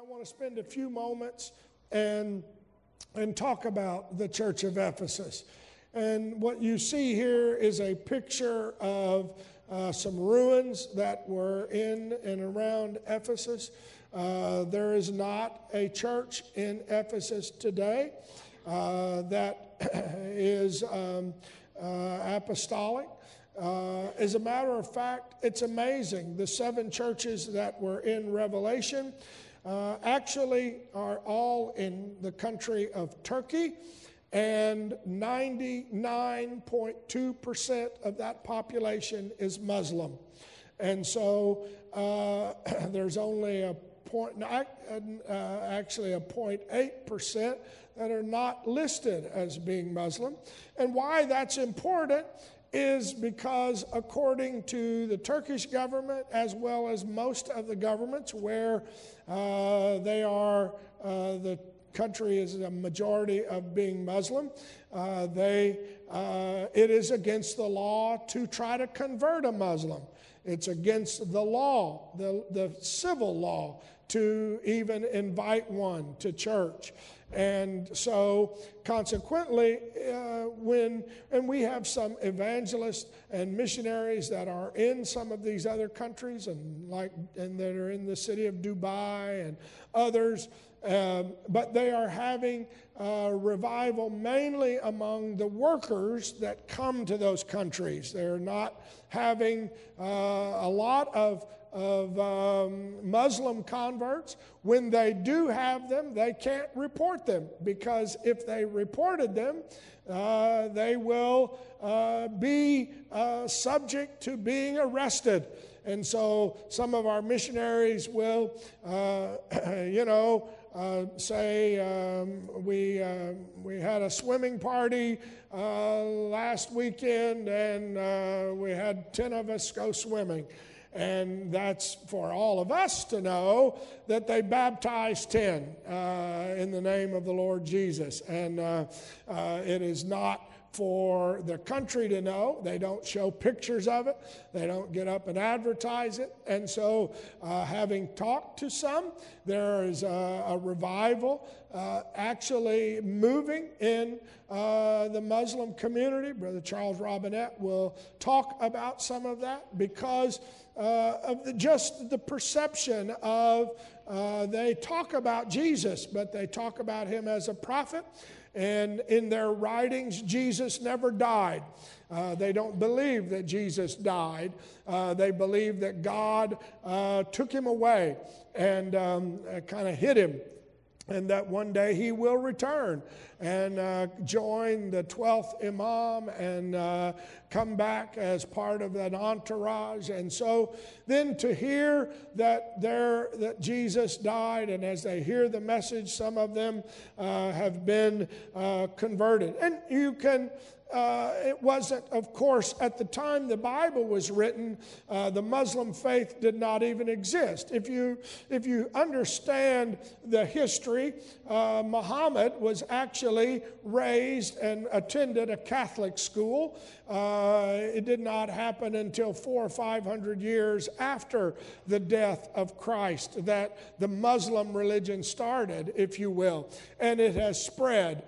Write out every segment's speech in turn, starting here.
want to spend a few moments and talk about the church of Ephesus. And what you see here is a picture of some ruins that were in and around Ephesus. There is not a church in Ephesus today that is apostolic. As a matter of fact, it's amazing. The 7 churches that were in Revelation actually are all in the country of Turkey, and 99.2% of that population is Muslim. And so there's only a 0.8% that are not listed as being Muslim. And why that's important is because according to the Turkish government, as well as most of the governments where the country is a majority of being Muslim, it is against the law to try to convert a Muslim. It's against the law, the civil law, to even invite one to church. And so consequently, we have some evangelists and missionaries that are in some of these other countries and that are in the city of Dubai and others, but they are having revival mainly among the workers that come to those countries. They're not having a lot of Muslim converts. When they do have them, they can't report them, because if they reported them, they will be subject to being arrested. And so some of our missionaries will, say we had a swimming party last weekend, and we had 10 of us go swimming. And that's for all of us to know that they baptized 10 in the name of the Lord Jesus. And it is not for the country to know. They don't show pictures of it. They don't get up and advertise it. And so having talked to some, there is a revival actually moving in the Muslim community. Brother Charles Robinette will talk about some of that because of just the perception of they talk about Jesus, but they talk about him as a prophet. And in their writings, Jesus never died. They don't believe that Jesus died. They believe that God took him away and kind of hid him, and that one day he will return and join the 12th Imam and come back as part of that entourage. And so then to hear that Jesus died, and as they hear the message, some of them have been converted. And you can it wasn't, of course, at the time the Bible was written, the Muslim faith did not even exist. If you understand the history, Muhammad was actually raised and attended a Catholic school. It did not happen until 400 or 500 years after the death of Christ that the Muslim religion started, if you will, and it has spread.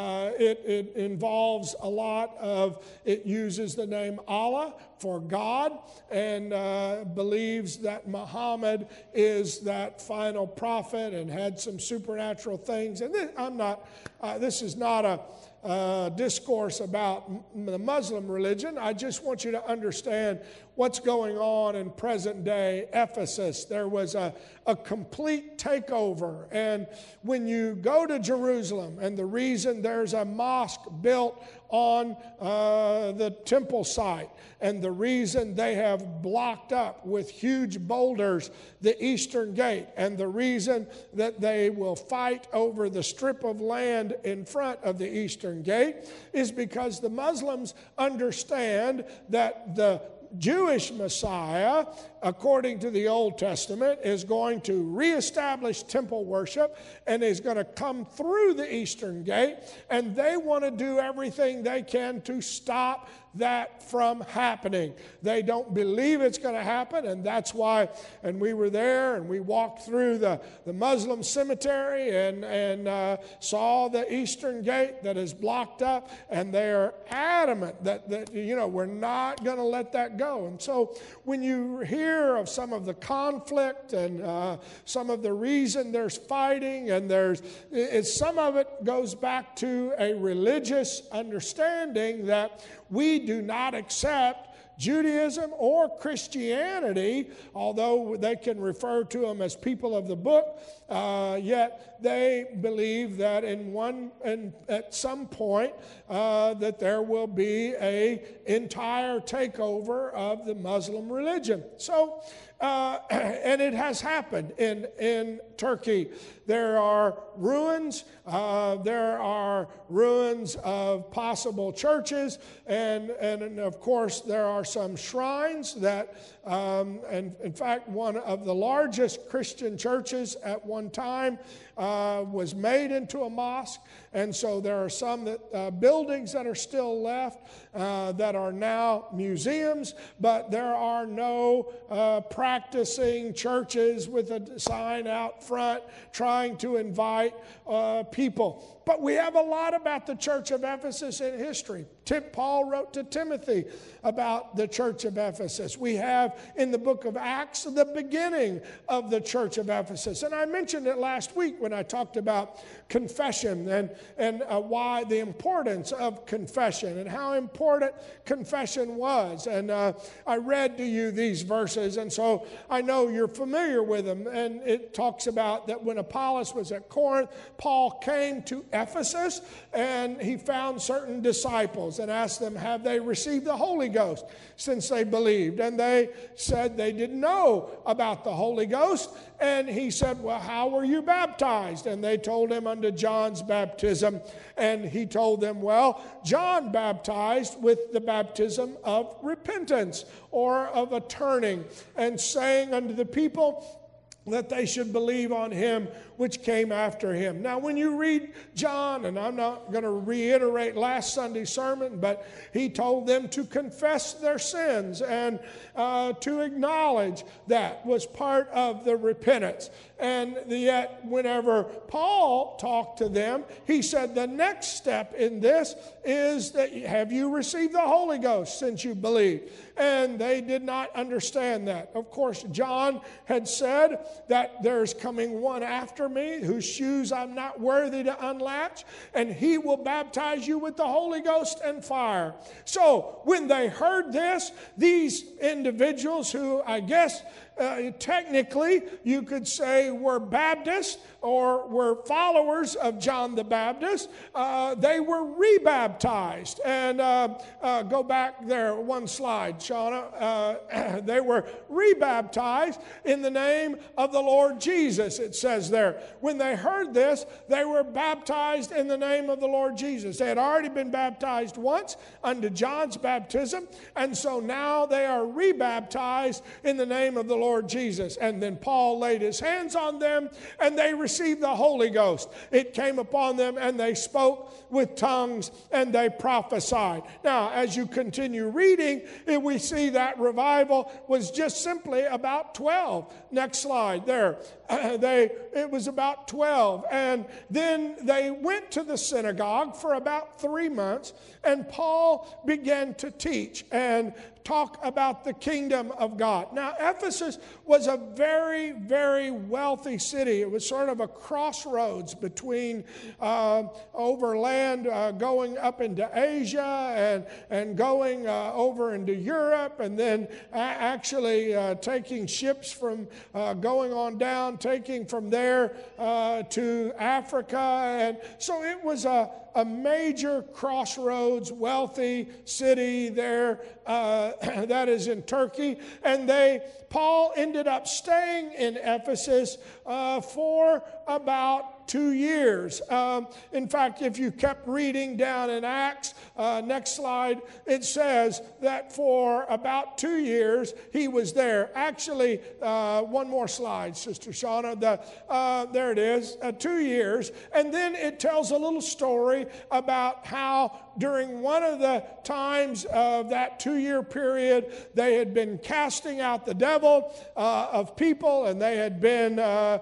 It involves a lot of, it uses the name Allah for God, and believes that Muhammad is that final prophet and had some supernatural things. And this is not a discourse about the Muslim religion. I just want you to understand what's going on in present day Ephesus. There was a complete takeover. And when you go to Jerusalem, and the reason there's a mosque built on the temple site, and the reason they have blocked up with huge boulders the eastern gate, and the reason that they will fight over the strip of land in front of the eastern gate is because the Muslims understand that the Jewish Messiah according to the Old Testament, is going to reestablish temple worship and is going to come through the Eastern Gate, and they want to do everything they can to stop that from happening. They don't believe it's going to happen, and that's why, and we were there and we walked through the Muslim cemetery and saw the Eastern Gate that is blocked up, and they're adamant that we're not going to let that go. And so when you hear of some of the conflict and some of the reason there's fighting, and some of it goes back to a religious understanding that we do not accept Judaism or Christianity, although they can refer to them as people of the book, yet they believe that at some point that there will be an entire takeover of the Muslim religion. So, and it has happened in Turkey. There are ruins. There are ruins of possible churches, and of course there are some shrines that, and in fact, one of the largest Christian churches at one time was made into a mosque, and so there are some buildings that are still left that are now museums, but there are no practicing churches with a sign out front trying to invite people. But we have a lot about the church of Ephesus in history. Paul wrote to Timothy about the church of Ephesus. We have in the book of Acts the beginning of the church of Ephesus. And I mentioned it last week when I talked about confession and why the importance of confession and how important confession was. And I read to you these verses, and so I know you're familiar with them. And it talks about that when Apollos was at Corinth, Paul came to Ephesus, and he found certain disciples and asked them, have they received the Holy Ghost since they believed? And they said they didn't know about the Holy Ghost. And he said, well, how were you baptized? And they told him unto John's baptism. And he told them, well, John baptized with the baptism of repentance, or of a turning, and saying unto the people that they should believe on him which came after him. Now, when you read John, and I'm not going to reiterate last Sunday's sermon, but he told them to confess their sins and to acknowledge that was part of the repentance. And yet, whenever Paul talked to them, he said the next step in this is that have you received the Holy Ghost since you believed? And they did not understand that. Of course, John had said that there's coming one after me whose shoes I'm not worthy to unlatch, and he will baptize you with the Holy Ghost and fire. So when they heard this, these individuals who I guess technically you could say were Baptists or were followers of John the Baptist, they were rebaptized. And go back there one slide, Shauna. They were rebaptized in the name of the Lord Jesus, it says there. When they heard this, they were baptized in the name of the Lord Jesus. They had already been baptized once unto John's baptism, and so now they are rebaptized in the name of the Lord Jesus. And then Paul laid his hands on them, and they received the Holy Ghost. It came upon them, and they spoke with tongues, and they prophesied. Now, as you continue reading, we see that revival was just simply about 12. Next slide there. It was about 12. And then they went to the synagogue for about 3 months, and Paul began to teach and talk about the kingdom of God. Now, Ephesus was a very, very wealthy city. It was sort of a crossroads between overland going up into Asia and going over into Europe, and then actually taking ships from going on down, taking from there to Africa. And so it was a major crossroads, wealthy city there that is in Turkey. And Paul ended up staying in Ephesus for about 2 years. In fact, if you kept reading down in Acts, next slide, it says that for about 2 years he was there. Actually, one more slide, Sister Shauna. There it is, 2 years. And then it tells a little story about how during one of the times of that 2-year period, they had been casting out the devil of people, and they had been,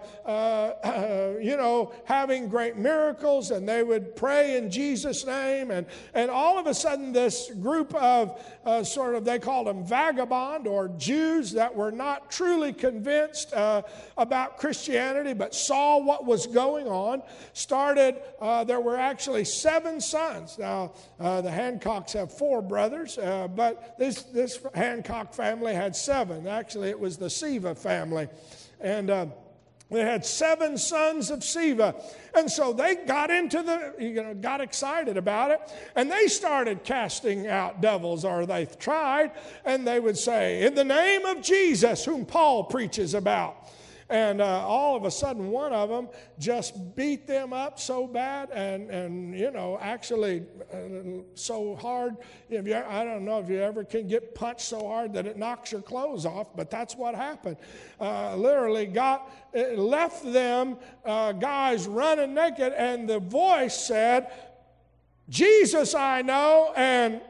having great miracles, and they would pray in Jesus' name. And all of a sudden, this group of they called them vagabond or Jews that were not truly convinced about Christianity, but saw what was going on, started, there were actually 7 sons. Now, the Hancocks have 4 brothers, but this Hancock family had 7. Actually, it was the Siva family. And they had 7 sons of Siva. And so they got got excited about it. And they started casting out devils, or they tried. And they would say, in the name of Jesus, whom Paul preaches about. And all of a sudden, one of them just beat them up so bad, and actually so hard. I don't know if you ever can get punched so hard that it knocks your clothes off, but that's what happened. Literally, it left them guys running naked, and the voice said, "Jesus I know, and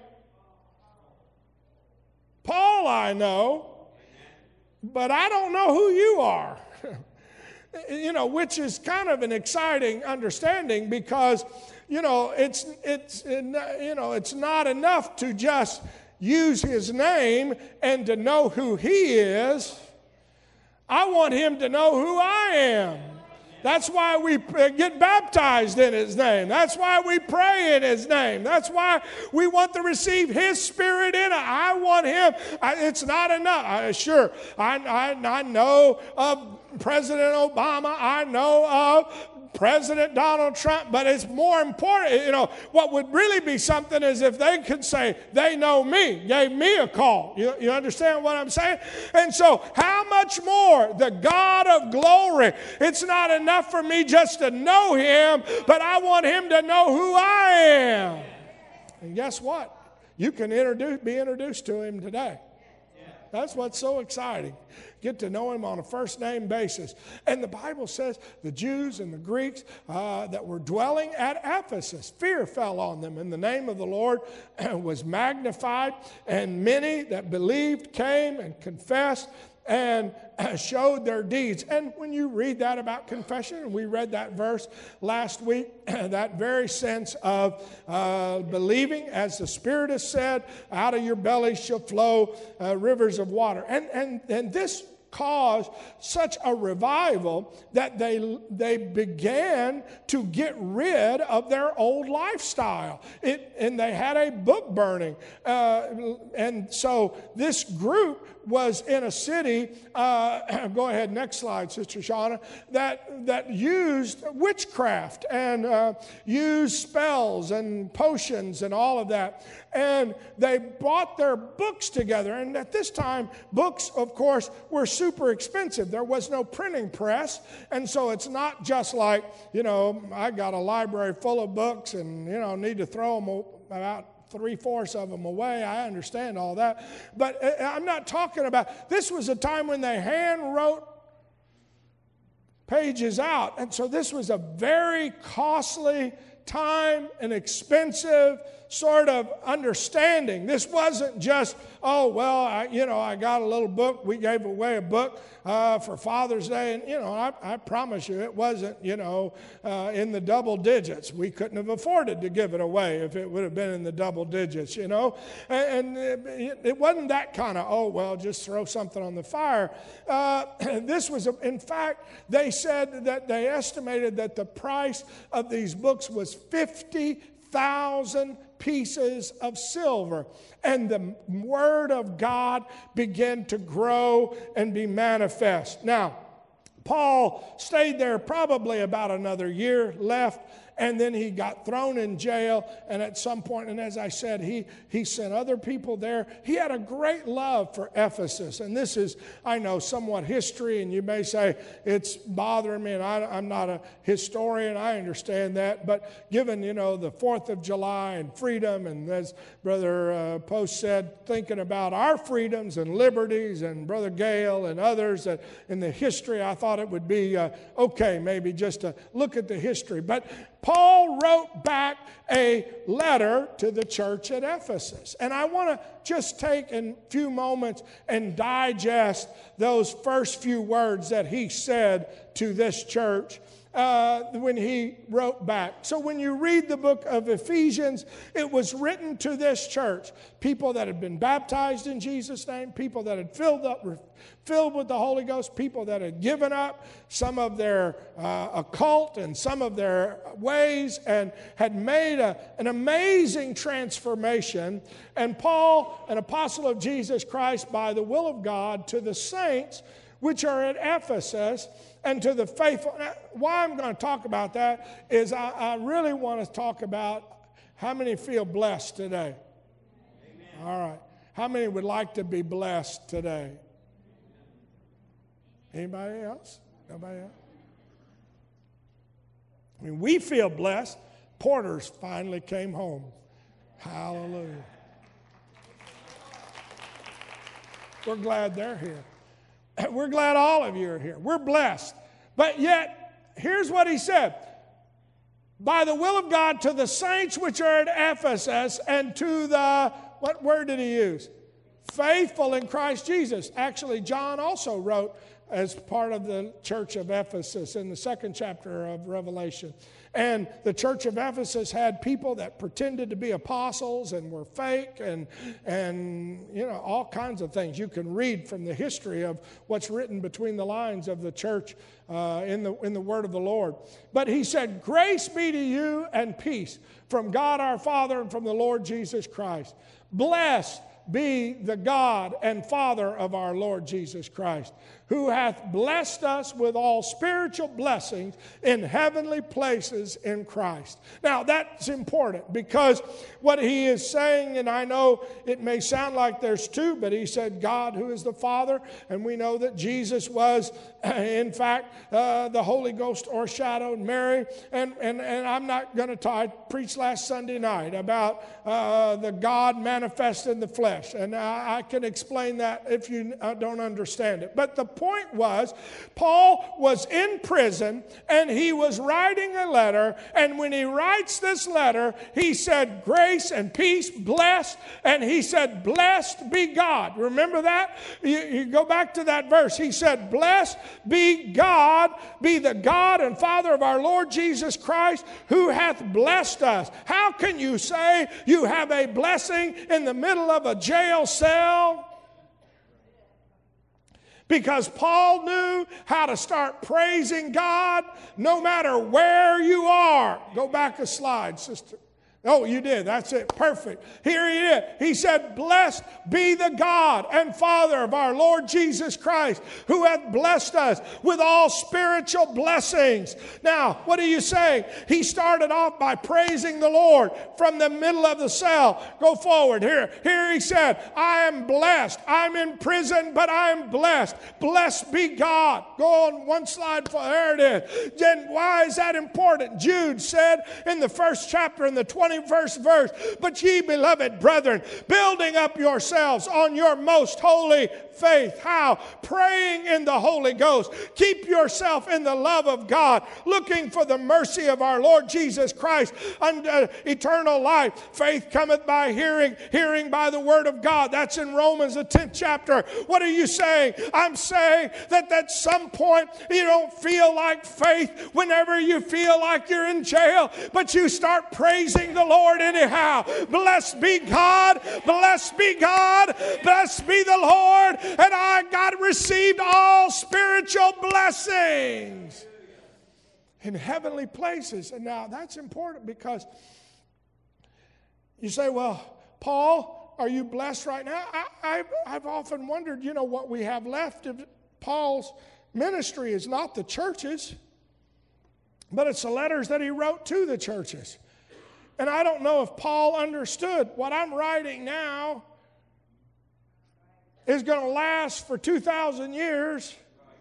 Paul I know, but I don't know who you are." Which is kind of an exciting understanding, because it's not enough to just use his name and to know who he is. I want him to know who I am. That's why we get baptized in his name. That's why we pray in his name. That's why we want to receive his spirit in it. I want him. It's not enough. I know of President Obama. I know of President Donald Trump, but it's more important, what would really be something is if they could say, they know me, gave me a call. You understand what I'm saying? And so how much more the God of glory? It's not enough for me just to know him, but I want him to know who I am. And guess what? You can be introduced to him today. That's what's so exciting. Get to know him on a first name basis. And the Bible says the Jews and the Greeks that were dwelling at Ephesus, fear fell on them, and the name of the Lord was magnified, and many that believed came and confessed and showed their deeds. And when you read that about confession, and we read that verse last week, that very sense of believing, as the Spirit has said, out of your belly shall flow rivers of water. And this caused such a revival that they began to get rid of their old lifestyle. And they had a book burning. And so this group was in a city, go ahead, next slide, Sister Shauna, that used witchcraft and used spells and potions and all of that. And they brought their books together. And at this time, books, of course, were super expensive. There was no printing press. And so it's not just like, I got a library full of books and, need to throw them about 3/4 of them away. I understand all that. But I'm not talking about, this was a time when they hand wrote pages out. And so this was a very costly time and expensive sort of understanding. This wasn't just, I got a little book. We gave away a book for Father's Day. And, I promise you it wasn't, in the double digits. We couldn't have afforded to give it away if it would have been in the double digits, And it wasn't that kind of, just throw something on the fire. This was, in fact, they said that they estimated that the price of these books was 50,000 pieces of silver. And the Word of God began to grow and be manifest. Now, Paul stayed there probably about another year, left, and then he got thrown in jail. And at some point, and as I said, he sent other people there. He had a great love for Ephesus. And this is, I know, somewhat history, and you may say it's bothering me, and I'm not a historian. I understand that. But given, the 4th of July and freedom, and as Brother Post said, thinking about our freedoms and liberties, and Brother Gale and others that in the history, I thought it would be okay maybe just to look at the history. But Paul wrote back a letter to the church at Ephesus. And I want to just take a few moments and digest those first few words that he said to this church when he wrote back. So when you read the book of Ephesians, it was written to this church. People that had been baptized in Jesus' name, people that had filled with the Holy Ghost, people that had given up some of their occult and some of their ways and had made an amazing transformation. And Paul, an apostle of Jesus Christ by the will of God, to the saints which are at Ephesus, and to the faithful. Now, why I'm going to talk about that is I really want to talk about how many feel blessed today. Amen. All right. How many would like to be blessed today? Anybody else? Nobody else? I mean, we feel blessed. Porters finally came home. Hallelujah. We're glad they're here. We're glad all of you are here. We're blessed. But yet, here's what he said. By the will of God, to the saints which are at Ephesus, and to the, what word did he use? Faithful in Christ Jesus. Actually, John also wrote as part of the church of Ephesus in the 2nd chapter of Revelation. And the church of Ephesus had people that pretended to be apostles and were fake and all kinds of things. You can read from the history of what's written between the lines of the church in the word of the Lord. But he said, grace be to you and peace from God our Father and from the Lord Jesus Christ. Blessed be the God and Father of our Lord Jesus Christ, who hath blessed us with all spiritual blessings in heavenly places in Christ. Now, that's important because what he is saying, and I know it may sound like there's two, but he said God who is the Father, and we know that Jesus was, in fact, the Holy Ghost overshadowed Mary. And I'm not going to talk, I preached last Sunday night about the God manifest in the flesh, and I can explain that if you don't understand it. But the point was, Paul was in prison and he was writing a letter, and when he writes this letter, he said grace and peace, blessed, and he said blessed be God. Remember that? You go back to that verse. He said blessed be God, be the God and Father of our Lord Jesus Christ, who hath blessed us. How can you say you have a blessing in the middle of a jail cell? Because Paul knew how to start praising God no matter where you are. Go back a slide, sister. Oh, you did. That's it. Perfect. Here he is. He said, blessed be the God and Father of our Lord Jesus Christ, who hath blessed us with all spiritual blessings. Now, what are you saying? He started off by praising the Lord from the middle of the cell. Go forward. Here he said, I am blessed. I'm in prison, but I am blessed. Blessed be God. Go on one slide. There it is. Then why is that important? Jude said in the 1st chapter in the 21st verse, but ye beloved brethren, building up yourselves on your most holy faith. How? Praying in the Holy Ghost. Keep yourself in the love of God, looking for the mercy of our Lord Jesus Christ unto eternal life. Faith cometh by hearing, hearing by the word of God. That's in Romans the 10th chapter. What are you saying? I'm saying that at some point you don't feel like faith whenever you feel like you're in jail, but you start praising the Lord anyhow. Blessed be God, blessed be God, blessed be the Lord, and I got received all spiritual blessings in heavenly places. And now that's important because you say, well, Paul, are you blessed right now? I've often wondered, what we have left of Paul's ministry is not the churches, but it's the letters that he wrote to the churches. And I don't know if Paul understood what I'm writing now is going to last for 2,000 years.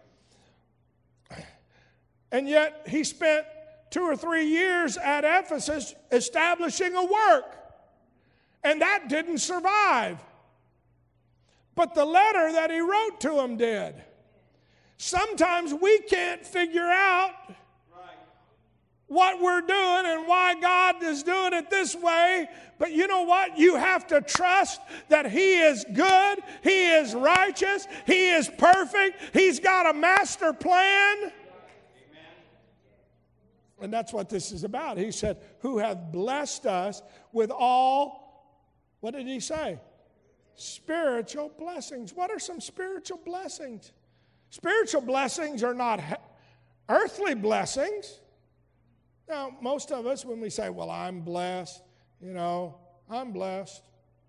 And yet he spent 2 or 3 years at Ephesus establishing a work. And that didn't survive. But the letter that he wrote to them did. Sometimes we can't figure out what we're doing and why God is doing it this way. But you know what? You have to trust that He is good, He is righteous, He is perfect, He's got a master plan. Amen. And that's what this is about. He said, who hath blessed us with all, what did he say? Spiritual blessings. What are some spiritual blessings? Spiritual blessings are not earthly blessings. Now, most of us, when we say, well, I'm blessed, I'm blessed.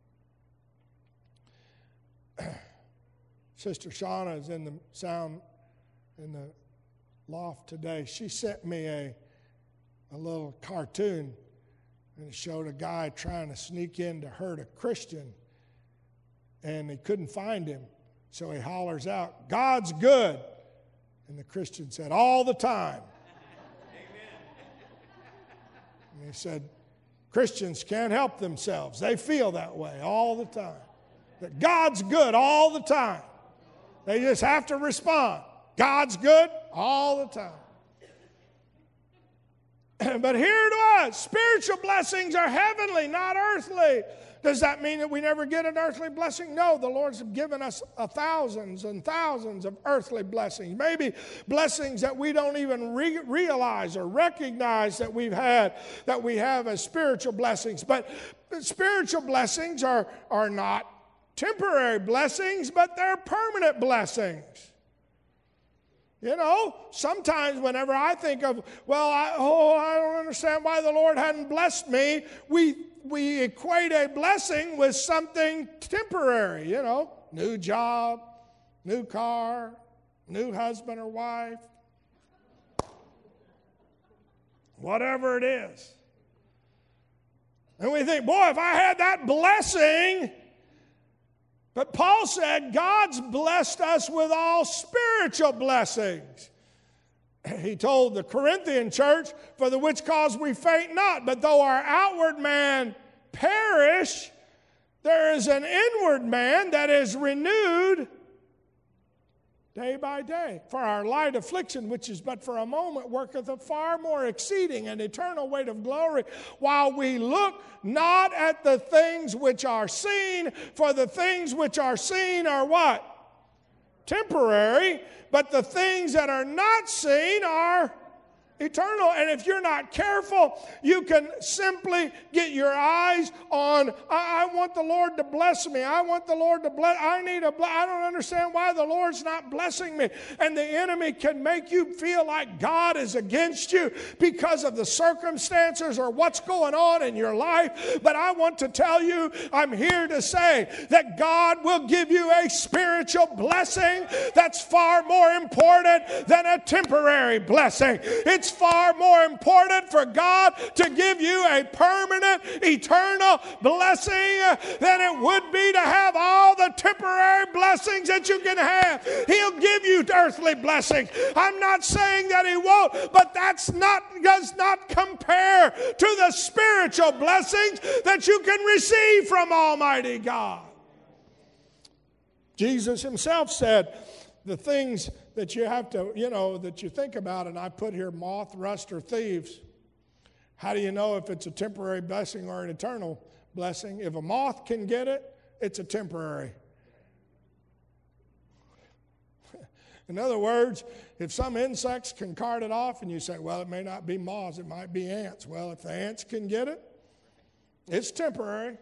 Sister Shauna is in the loft today. She sent me a little cartoon, and it showed a guy trying to sneak in to hurt a Christian, and he couldn't find him. So he hollers out, God's good. And the Christian said, all the time. And he said, Christians can't help themselves. They feel that way all the time. That God's good all the time. They just have to respond. God's good all the time. But here it was. Spiritual blessings are heavenly, not earthly. Does that mean that we never get an earthly blessing? No, the Lord's given us thousands and thousands of earthly blessings. Maybe blessings that we don't even realize or recognize that we have as spiritual blessings. But spiritual blessings are not temporary blessings, but they're permanent blessings. Sometimes whenever I think of, I don't understand why the Lord hadn't blessed me, we equate a blessing with something temporary, new job, new car, new husband or wife, whatever it is. And we think, boy, if I had that blessing. But Paul said, God's blessed us with all spiritual blessings. He told the Corinthian church, for the which cause we faint not, but though our outward man perish, there is an inward man that is renewed day by day. For our light affliction, which is but for a moment, worketh a far more exceeding and eternal weight of glory, while we look not at the things which are seen, for the things which are seen are what? Temporary, but the things that are not seen are eternal. And if you're not careful, you can simply get your eyes on, I want the Lord to bless me. I want the Lord to bless. I don't understand why the Lord's not blessing me. And the enemy can make you feel like God is against you because of the circumstances or what's going on in your life. But I want to tell you, I'm here to say that God will give you a spiritual blessing that's far more important than a temporary blessing. It's far more important for God to give you a permanent, eternal blessing than it would be to have all the temporary blessings that you can have. He'll give you earthly blessings. I'm not saying that He won't, but does not compare to the spiritual blessings that you can receive from Almighty God. Jesus Himself said, the things that you have to, that you think about, and I put here moth, rust, or thieves. How do you know if it's a temporary blessing or an eternal blessing? If a moth can get it, it's a temporary. In other words, if some insects can cart it off and you say, well, it may not be moths, it might be ants. Well, if the ants can get it, it's temporary.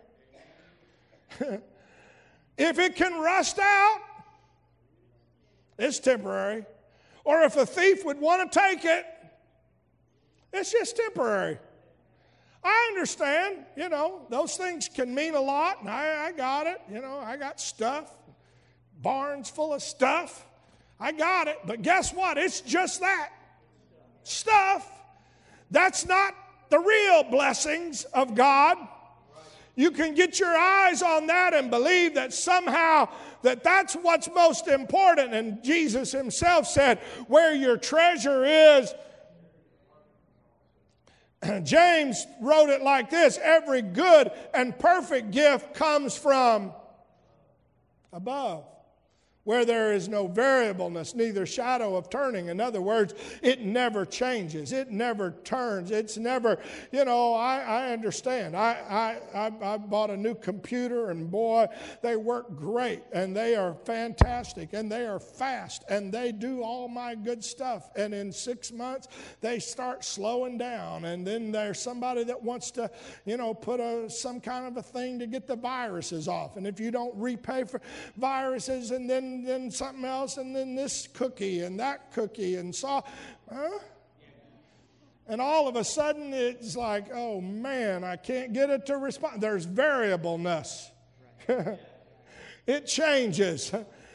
If it can rust out, it's temporary. Or if a thief would want to take it, it's just temporary. I understand, those things can mean a lot, and I got it. I got stuff, barns full of stuff. I got it. But guess what? It's just that stuff. That's not the real blessings of God. You can get your eyes on that and believe that somehow that's what's most important. And Jesus himself said, where your treasure is, James wrote it like this: every good and perfect gift comes from above, where there is no variableness, neither shadow of turning. In other words, it never changes. It never turns. It's never, I understand. I bought a new computer, and boy, they work great, and they are fantastic, and they are fast, and they do all my good stuff. And in 6 months, they start slowing down, and then there's somebody that wants to, put some kind of a thing to get the viruses off. And if you don't repay for viruses, and then something else, and then this cookie and that cookie, and and all of a sudden it's like, oh man, I can't get it to respond. There's variableness. It changes.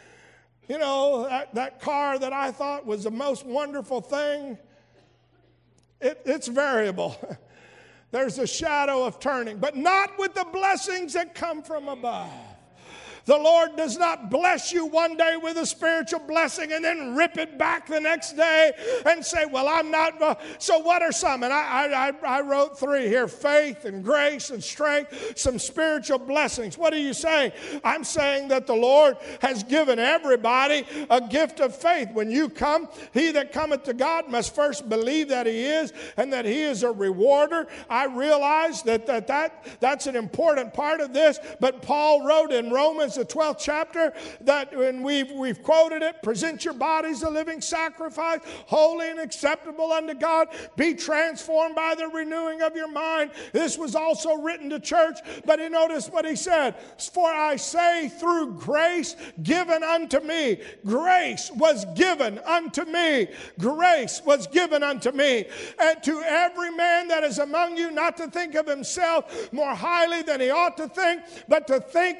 That car that I thought was the most wonderful thing, it's variable. There's a shadow of turning, but not with the blessings that come from above. The Lord does not bless you one day with a spiritual blessing and then rip it back the next day and say, well, I'm not. So what are some? And I wrote 3 here: faith and grace and strength, some spiritual blessings. What are you saying? I'm saying that the Lord has given everybody a gift of faith. When you come, he that cometh to God must first believe that he is, and that he is a rewarder. I realize that's an important part of this, but Paul wrote in Romans, the 12th chapter, that when we've quoted it, present your bodies a living sacrifice, holy and acceptable unto God, be transformed by the renewing of your mind. This was also written to church, but you notice what he said: for I say, through grace given unto me. Grace was given unto me. Grace was given unto me. And to every man that is among you, not to think of himself more highly than he ought to think, but to think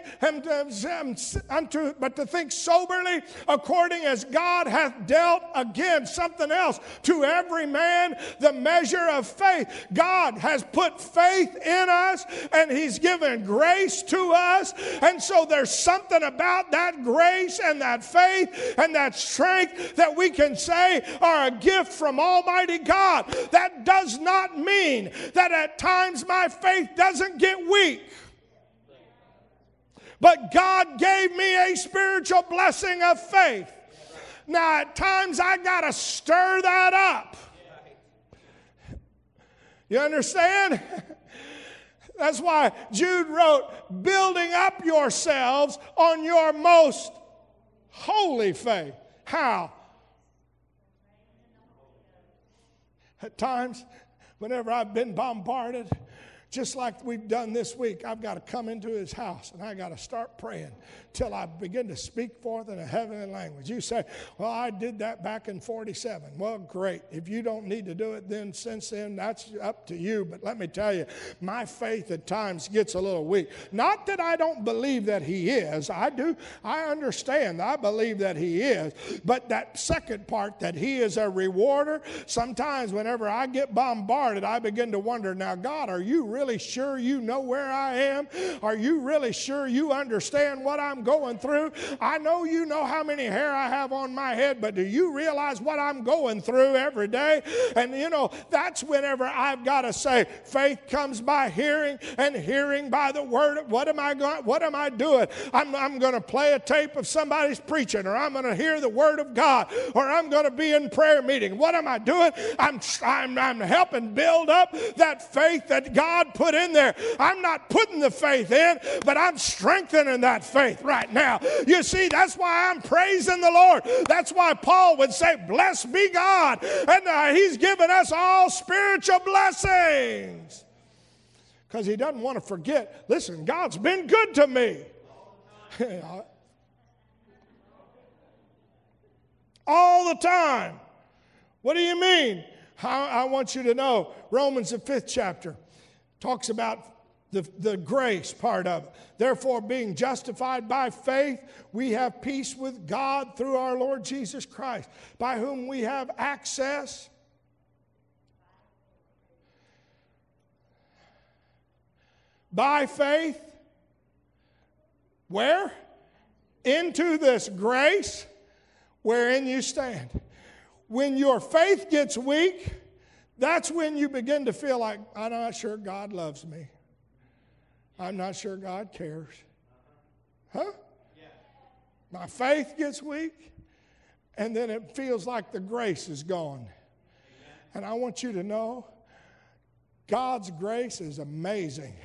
but to think soberly, according as God hath dealt. Again, something else: to every man the measure of faith. God has put faith in us, and he's given grace to us. And so there's something about that grace and that faith and that strength that we can say are a gift from Almighty God. That does not mean that at times my faith doesn't get weak. But God gave me a spiritual blessing of faith. Now, at times I got to stir that up. You understand? That's why Jude wrote, building up yourselves on your most holy faith. How? At times, whenever I've been bombarded, just like we've done this week, I've got to come into his house and I got to start praying till I begin to speak forth in a heavenly language. You say, well, I did that back in 47. Well, great. If you don't need to do it then, since then, that's up to you. But let me tell you, my faith at times gets a little weak. Not that I don't believe that he is. I do. I understand. I believe that he is. But that second part, that he is a rewarder, sometimes whenever I get bombarded, I begin to wonder, now, God, are you really sure you know where I am? Are you really sure you understand what I'm going through? I know you know how many hair I have on my head, but do you realize what I'm going through every day? And that's whenever I've got to say, faith comes by hearing, and hearing by the word. What am I doing? I'm going to play a tape of somebody's preaching, or I'm going to hear the word of God, or I'm going to be in prayer meeting. What am I doing? I'm helping build up that faith that God put in there. I'm not putting the faith in, but I'm strengthening that faith right now. You see, that's why I'm praising the Lord. That's why Paul would say, blessed be God. And he's given us all spiritual blessings. Because he doesn't want to forget, listen, God's been good to me. All the time. What do you mean? I want you to know, Romans the 5th chapter talks about the grace part of it. Therefore, being justified by faith, we have peace with God through our Lord Jesus Christ, by whom we have access by faith. Where? Into this grace wherein you stand. When your faith gets weak, that's when you begin to feel like, I'm not sure God loves me. I'm not sure God cares. Huh? My faith gets weak, and then it feels like the grace is gone. And I want you to know, God's grace is amazing.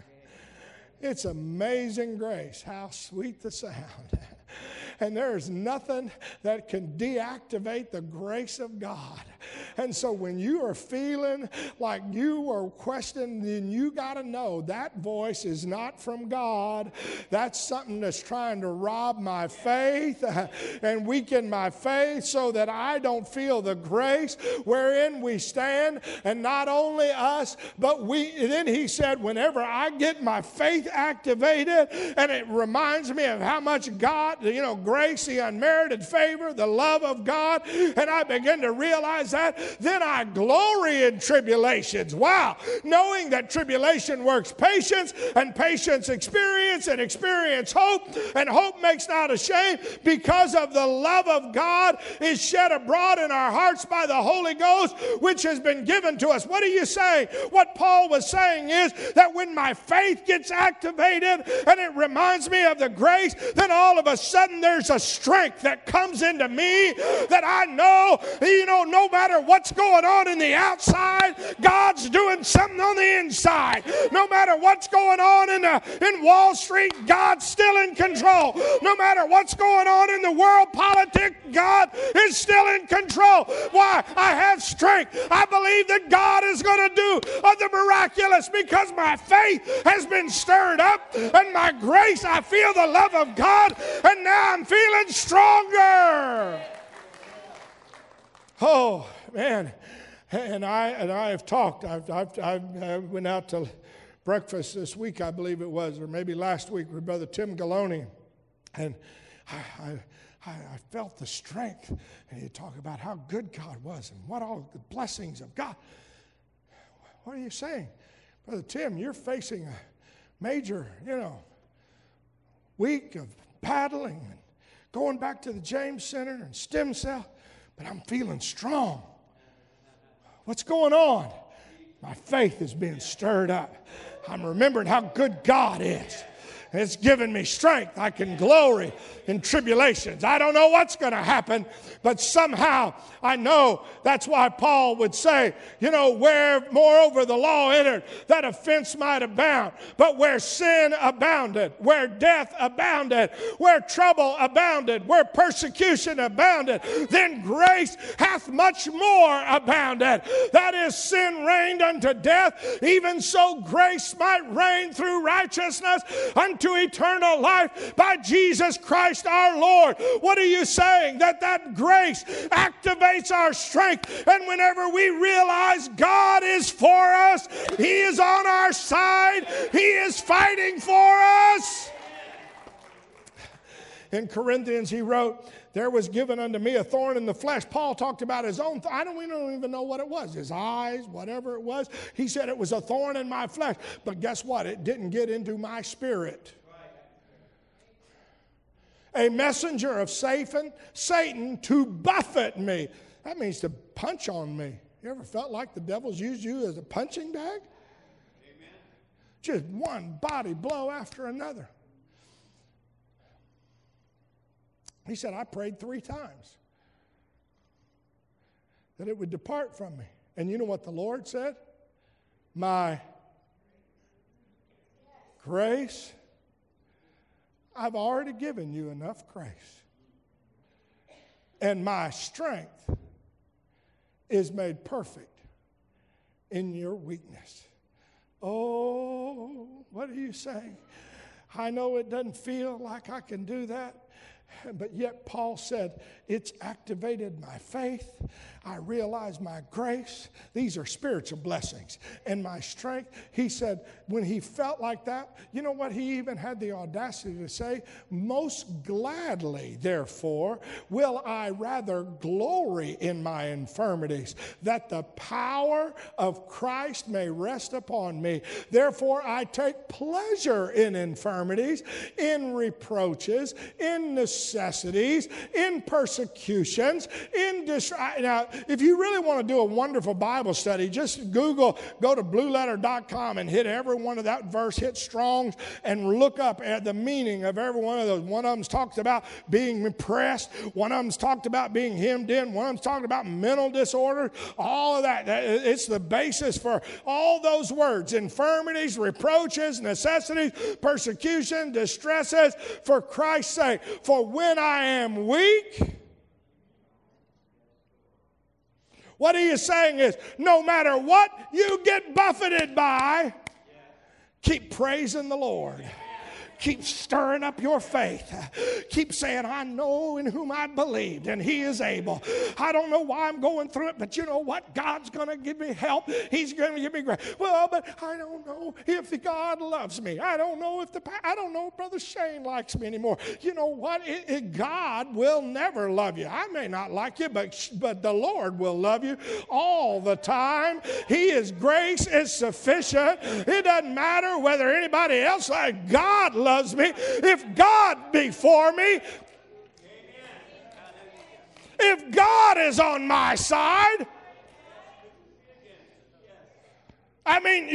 It's amazing grace. How sweet the sound. And there is nothing that can deactivate the grace of God. And so when you are feeling like you are questioning, then you got to know that voice is not from God. That's something that's trying to rob my faith and weaken my faith so that I don't feel the grace wherein we stand. And not only us, but we. Then he said, whenever I get my faith activated, and it reminds me of how much God, grace, the unmerited favor, the love of God, and I begin to realize that, then I glory in tribulations. Wow. Knowing that tribulation works patience, and patience experience, and experience hope, and hope makes not ashamed, because of the love of God is shed abroad in our hearts by the Holy Ghost, which has been given to us. What are you saying? What Paul was saying is that when my faith gets activated and it reminds me of the grace, then all of a sudden there's a strength that comes into me that I know, no matter what's going on in the outside, God's doing something on the inside. No matter what's going on in Wall Street, God's still in control. No matter what's going on in the world politics, God is still in control. Why? I have strength. I believe that God is going to do the miraculous because my faith has been stirred up, and my grace, I feel the love of God, and now I'm feeling stronger. Oh, man. And I have talked. I went out to breakfast this week, I believe it was, or maybe last week, with Brother Tim Galoney. And I felt the strength. And he talked about how good God was and what all the blessings of God. What are you saying? Brother Tim, you're facing a major, week of paddling and going back to the James Center and stem cell, but I'm feeling strong. What's going on? My faith is being stirred up. I'm remembering how good God is. It's given me strength. I can glory in tribulations. I don't know what's going to happen, but somehow I know. That's why Paul would say, where moreover the law entered, that offense might abound. But where sin abounded, where death abounded, where trouble abounded, where persecution abounded, then grace hath much more abounded. That is, sin reigned unto death, even so grace might reign through righteousness unto eternal life by Jesus Christ our Lord. What are you saying? That grace activates our strength, and whenever we realize God is for us, He is on our side, He is fighting for us. In Corinthians, he wrote, there was given unto me a thorn in the flesh. Paul talked about his own, we don't even know what it was, his eyes, whatever it was. He said it was a thorn in my flesh. But guess what? It didn't get into my spirit. A messenger of Satan to buffet me. That means to punch on me. You ever felt like the devil's used you as a punching bag? Amen. Just one body blow after another. He said, I prayed 3 times that it would depart from me. And you know what the Lord said? My grace, I've already given you enough grace. And my strength is made perfect in your weakness. Oh, what are you saying? I know it doesn't feel like I can do that. But yet Paul said, it's activated my faith. I realize my grace, these are spiritual blessings, and my strength. He said when he felt like that, you know what he even had the audacity to say? Most gladly, therefore, will I rather glory in my infirmities, that the power of Christ may rest upon me. Therefore, I take pleasure in infirmities, in reproaches, in necessities, in persecutions, in now, if you really want to do a wonderful Bible study, just go to blueletter.com and hit every one of that verse, hit Strong's, and look up at the meaning of every one of those. One of them's talked about being oppressed. One of them's talked about being hemmed in. One of them's talking about mental disorder. All of that. It's the basis for all those words. Infirmities, reproaches, necessities, persecution, distresses, for Christ's sake. For when I am weak, what he is saying is, no matter what you get buffeted by, keep praising the Lord. Keep stirring up your faith. Keep saying, I know in whom I believed, and he is able. I don't know why I'm going through it, but you know what? God's going to give me help. He's going to give me grace. Well, but I don't know if God loves me. I don't know if Brother Shane likes me anymore. You know what? God will never love you. I may not like you, but the Lord will love you all the time. His grace is sufficient. It doesn't matter whether anybody else likes God loves me. If God be for me, if God is on my side, I mean,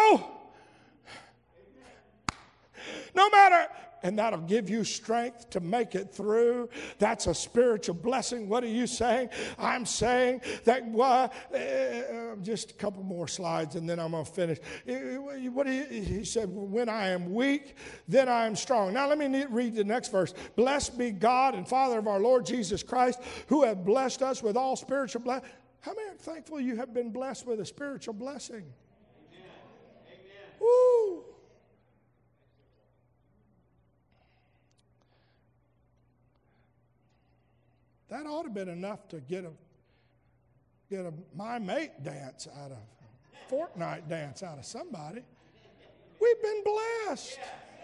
no matter. And that'll give you strength to make it through. That's a spiritual blessing. What are you saying? I'm saying that, just a couple more slides and then I'm going to finish. He said, when I am weak, then I am strong. Now let me read the next verse. Blessed be God and Father of our Lord Jesus Christ, who have blessed us with all spiritual blessings. How many are thankful you have been blessed with a spiritual blessing? Amen. Amen. Woo! That ought to have been enough to get a my mate dance out of, Fortnite dance out of somebody. We've been blessed.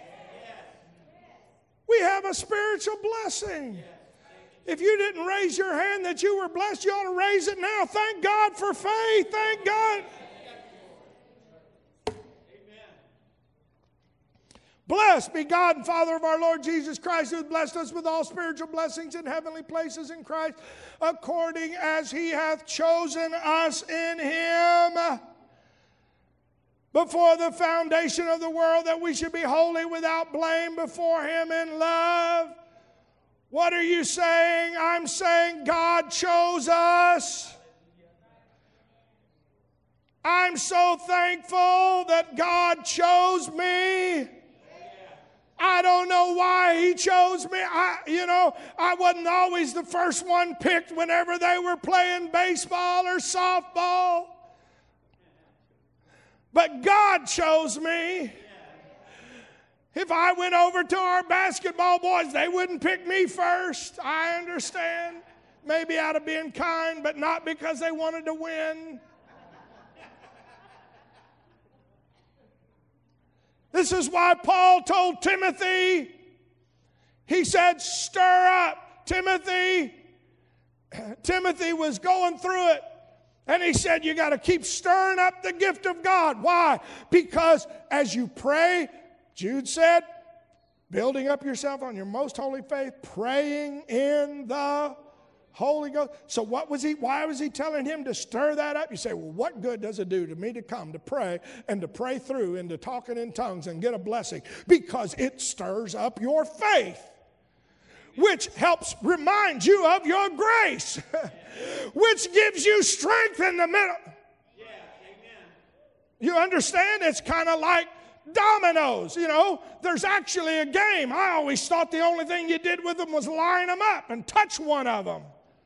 We have a spiritual blessing. If you didn't raise your hand that you were blessed, you ought to raise it now. Thank God for faith. Thank God. Blessed be God and Father of our Lord Jesus Christ, who has blessed us with all spiritual blessings in heavenly places in Christ, according as he hath chosen us in him before the foundation of the world, that we should be holy without blame before him in love. What are you saying? I'm saying God chose us. I'm so thankful that God chose me. I don't know why he chose me. I wasn't always the first one picked whenever they were playing baseball or softball. But God chose me. If I went over to our basketball boys, they wouldn't pick me first. I understand. Maybe out of being kind, but not because they wanted to win. This is why Paul told Timothy, he said, stir up. Timothy was going through it. And he said, you got to keep stirring up the gift of God. Why? Because as you pray, Jude said, building up yourself on your most holy faith, praying in the Holy Ghost. So why was he telling him to stir that up? You say, well, what good does it do to me to come to pray and to pray through and to talking in tongues and get a blessing? Because it stirs up your faith, which helps remind you of your grace, which gives you strength in the middle. Yeah, amen. You understand? It's kind of like dominoes. There's actually a game. I always thought the only thing you did with them was line them up and touch one of them.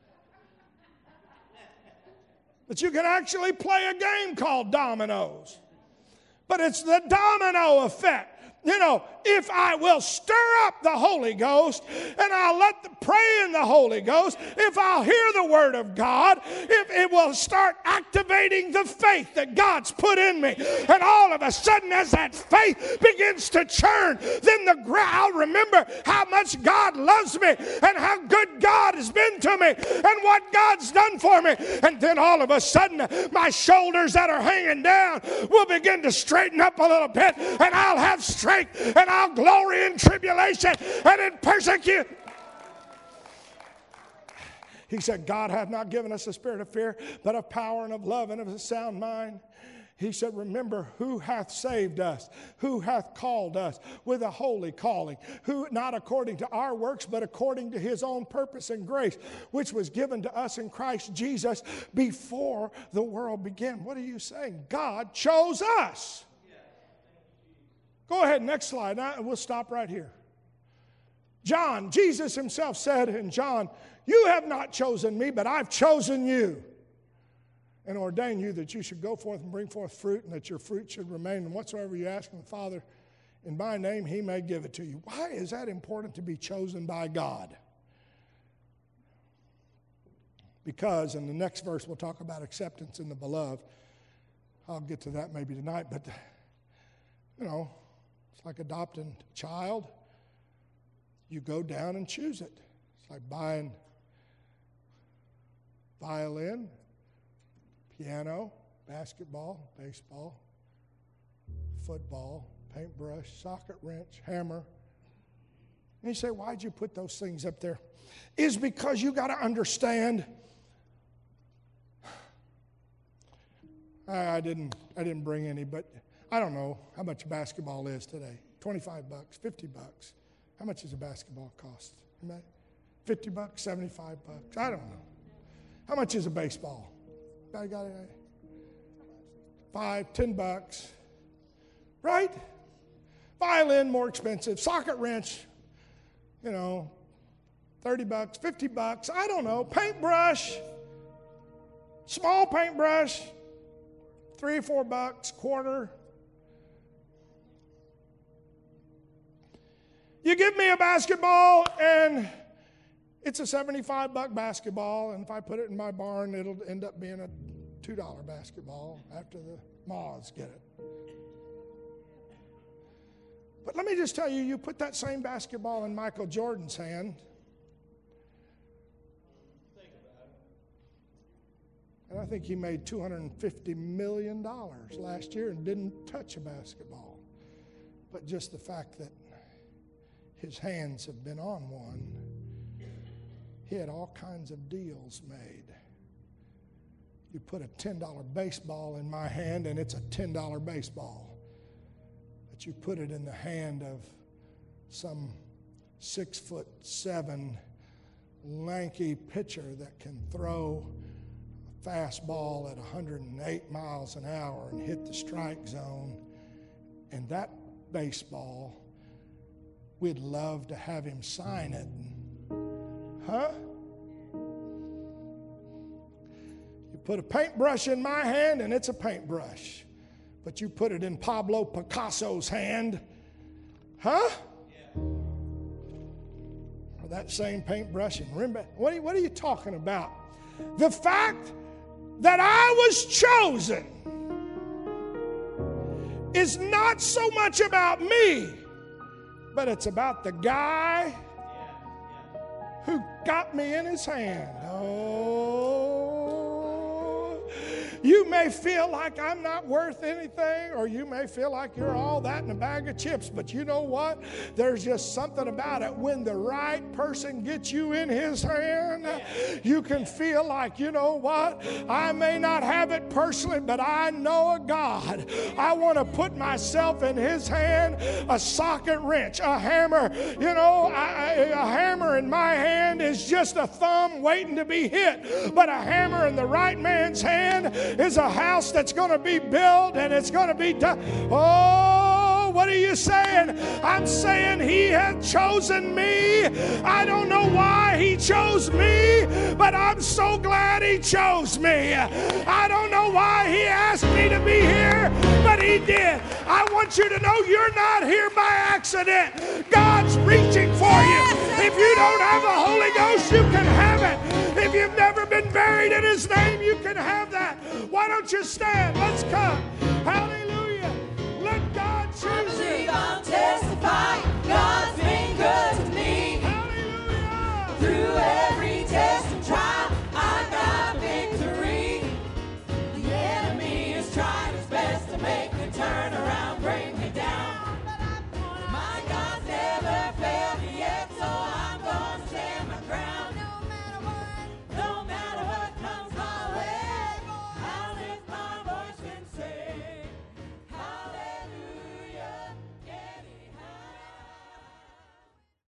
But you can actually play a game called dominoes. But it's the domino effect if I will stir up the Holy Ghost and I'll pray in the Holy Ghost, if I'll hear the Word of God, if it will start activating the faith that God's put in me. And all of a sudden, as that faith begins to churn, then I'll remember how much God loves me and how good God has been to me and what God's done for me. And then all of a sudden, my shoulders that are hanging down will begin to straighten up a little bit, and I'll have strength, and I'll glory in tribulation and in persecution. He said, God hath not given us a spirit of fear, but of power and of love and of a sound mind. He said, remember who hath saved us, who hath called us with a holy calling, who not according to our works, but according to his own purpose and grace, which was given to us in Christ Jesus before the world began. What are you saying? God chose us. Go ahead, next slide. We'll stop right here. John, Jesus himself said in John, you have not chosen me, but I've chosen you and ordained you that you should go forth and bring forth fruit, and that your fruit should remain. And whatsoever you ask of the Father in my name, he may give it to you. Why is that important to be chosen by God? Because in the next verse we'll talk about acceptance in the beloved. I'll get to that maybe tonight, but it's like adopting a child. You go down and choose it. It's like buying violin, piano, basketball, baseball, football, paintbrush, socket wrench, hammer. And you say, why'd you put those things up there? Is because you got to understand. I didn't bring any, but I don't know how much basketball is today. $25, $50. How much does a basketball cost? $50, $75. I don't know. How much is a baseball? I got it. $5, $10. Right? Violin more expensive. Socket wrench, $30, $50. I don't know. Paintbrush, small paintbrush, $3 or $4, quarter. You give me a basketball and it's a $75 basketball, and if I put it in my barn, it'll end up being a $2 basketball after the moths get it. But let me just tell you, you put that same basketball in Michael Jordan's hand, and I think he made $250 million last year and didn't touch a basketball. But just the fact that his hands have been on one, he had all kinds of deals made. You put a $10 baseball in my hand, and it's a $10 baseball. But you put it in the hand of some 6'7" lanky pitcher that can throw a fastball at 108 miles an hour and hit the strike zone. And that baseball, we'd love to have him sign it. Huh? You put a paintbrush in my hand, and it's a paintbrush. But you put it in Pablo Picasso's hand. Huh? Yeah. Or that same paintbrush in Rembrandt. What are you talking about? The fact that I was chosen is not so much about me, but it's about the guy who got me in his hand. Oh, you may feel like I'm not worth anything, or you may feel like you're all that in a bag of chips, but you know what? There's just something about it. When the right person gets you in his hand, you can feel like, you know what? I may not have it personally, but I know a God. I want to put myself in his hand. A socket wrench, a hammer. You know, a hammer in my hand is just a thumb waiting to be hit, but a hammer in the right man's hand is a house that's going to be built, and it's going to be done. Oh, What are you saying? I'm saying He has chosen me. I don't know why He chose me, but I'm so glad He chose me. I don't know why He asked me to be here, but He did. I want you to know you're not here by accident. God's reaching for you. If you don't have the Holy Ghost, you can have it. If you've never been buried in His name, you can have that. Why don't you stand? Let's come.